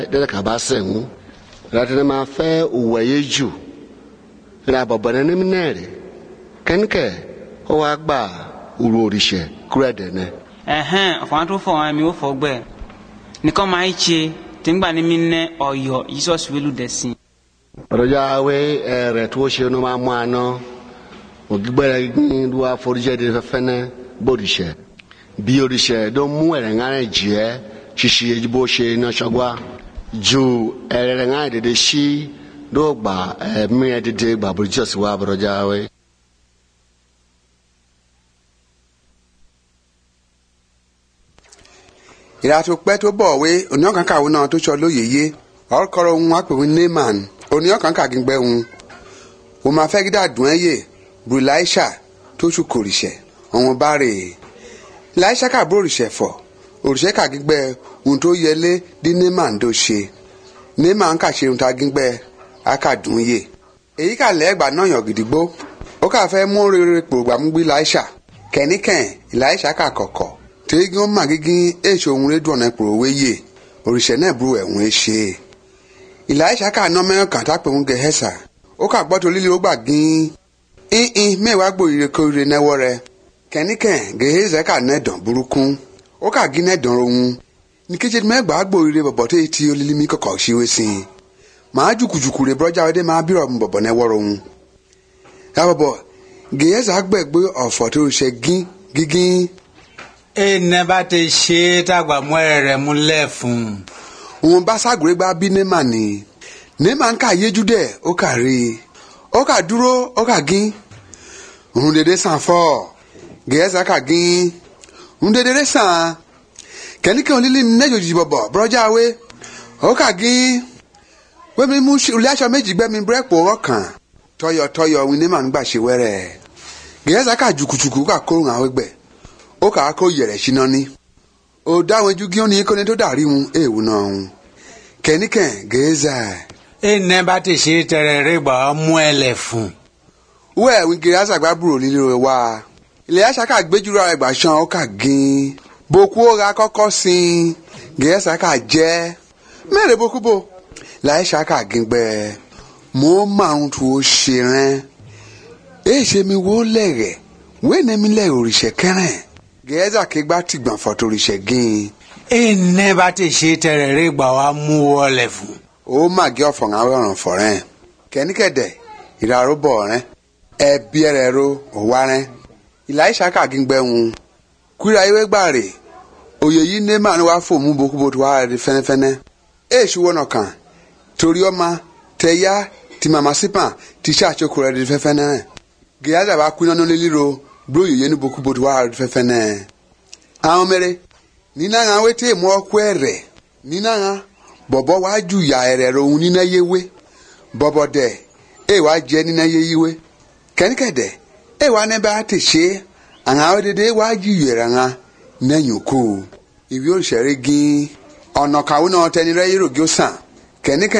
de ka ba sengu ratene ma fe uweyeju ra bobane ni minere kenke o wa gba uru orise krede ne ọ̀fọ̀n tó fọ̀ wọn mi ó fọ̀ gbẹ́ nìkan máa ń ṣe tí ń gbà ní mi ní ọ̀yọ́ Jesus wílù dẹ̀sìn. ọ̀rọ̀jà wé ẹ̀rẹ̀ tó ṣe ní máa mú àná ògbẹ́rẹ́ ní wàá foríjẹ́dẹ́ fẹ́fẹ́ ní bòrìṣẹ́ bí oríṣẹ́ ló mú ẹ̀rẹ̀ ńlá jẹ́ ṣíṣe bó ṣe iná ṣọgbà ju ẹ̀rẹ̀ ńlá dédé sí ló gbà ẹ̀mí ẹ̀ dédé gbà bòrìṣẹ́ sí wa ọ̀rọ̀jà wé. ìràtò pẹ́ tó bọ̀ wé oníyàn kàwé náà tó sọ lóye yé ọ̀rọ̀kọ̀rọ̀ ohun àpèwé Naaman oníyàn kàgbẹ́ ohun òun máa fẹ́ gídà dùn ẹ́ yé bu Elisha tó sùn kòrìṣẹ́ ọ̀wọ́n bá rè é Elisha kàbúrò òrìṣẹ́ fọ̀ òrìṣẹ́ kàgbẹ́ ohun tó yẹlé dí Naaman tó ṣe Naaman kàṣe ohun tá a gbẹ́ akàdùn yé èyí kà lẹ́gbà náà yàn gidigbo ó kà fẹ́ mú rere pòrògbàmúgbé Elisha kẹ́níkẹ́ Elisha kà kọ̀kọ̀ tegi o ma gigi echo onwure du ona pro weye orise na bru enwe se Elisha ka no me kan ta pe un Gehesa o ka gbo to lile o gbagin mewa gbo ire ko ire newo re keniken Gehesa ka na don burukun o ka gi na don rohun ni keje me gba gbo ire bobo te ti o lili mi kokko siwe sin ma jukujuku re broja we de ma biro bobo na wo rohun ya bobo Gehesa gbegbe ofo to se gigin neba te ṣe tàgbà mú ẹrẹ mú lẹ́fun. òun bá ságùrẹ́ gba bí Naaman ni Naaman ká yéjú dẹ̀ ó kà rí ó kà dúró ó kà gín òun dédé sàn fọ́ Gehesa kà gín òun dédé sàn kẹ́níkẹ́ òun lílí nẹ́jọ́jì bọ̀bọ̀ bọ́jà wé ó kà gín wẹ́mi mú ilé aṣọ méjì gbẹ́mi búrẹ́pù ọkàn tọyọtọyọ òun Naaman gbà ṣe wẹ́rẹ́ Gehesa kà jùkùjùkù kà kórùn àwọn ẹgbẹ́ ó kà á kó yẹ̀rẹ̀ síná ní ó dáwọn ojú gíọ́ ní kọ́ni tó dàrí wọn èèwù náà wọn kẹ́níkẹ́ Gehesa. neba te ṣe tẹrẹ rẹ gbà mú ẹlẹ fún. wẹ́ẹ̀ wí Gehesa gbá búrò lílo rẹ̀ wá ilé aṣá kà gbẹ́júra rẹ̀ gbà ṣan ó kà gín boko ó ra kọ́kọ́ sin Gehesa kà jẹ́ mẹ́rẹ̀ boko bo láìṣá kà gín gbẹ́ mo máa ń tu ó ṣe rẹ́ èyí ṣe mi wó lẹ̀rẹ̀ wẹ́ẹ̀ mi lẹ̀ òrìṣẹ́ kẹrẹ̀ Gehesa kegba tigban fotorise gin neba te ṣe tẹrẹ rẹ gbà wá mú wọlé fún. ó mà gé ọ̀fọ̀n àwọn ọ̀ràn fọ̀rẹ́ kẹ́níkẹ́dẹ̀ ìraró bọ̀ rẹ́ ẹbí ẹ̀rẹ̀ ro òwá rẹ́ Elisha kà gígbẹ́ wọn kúra ewé gbà rè òye yìí Naaman wá fò mú bokúbo tó wá rẹ̀ fẹ́nẹ́fẹ́nẹ́ èṣù wọnà kan torí ọmọ tẹ̀yà tí màmá sípàn tí ṣàṣokò rẹ̀ rẹ̀ fẹ́fẹ́nẹ́ Gehesa bá kú iná lílo bro yeye ni boku bodu wa fefe ne awon mere nina nga wete mo ku ere nina nga bobo wa ju ya ere ro nina yewe bobo de wa je nina yeyiwe kenikede wa ne ba te se anga odede wa ju yera nga na nyoko iwi o sere gin ona kawo na teni re yiro gyosan kenike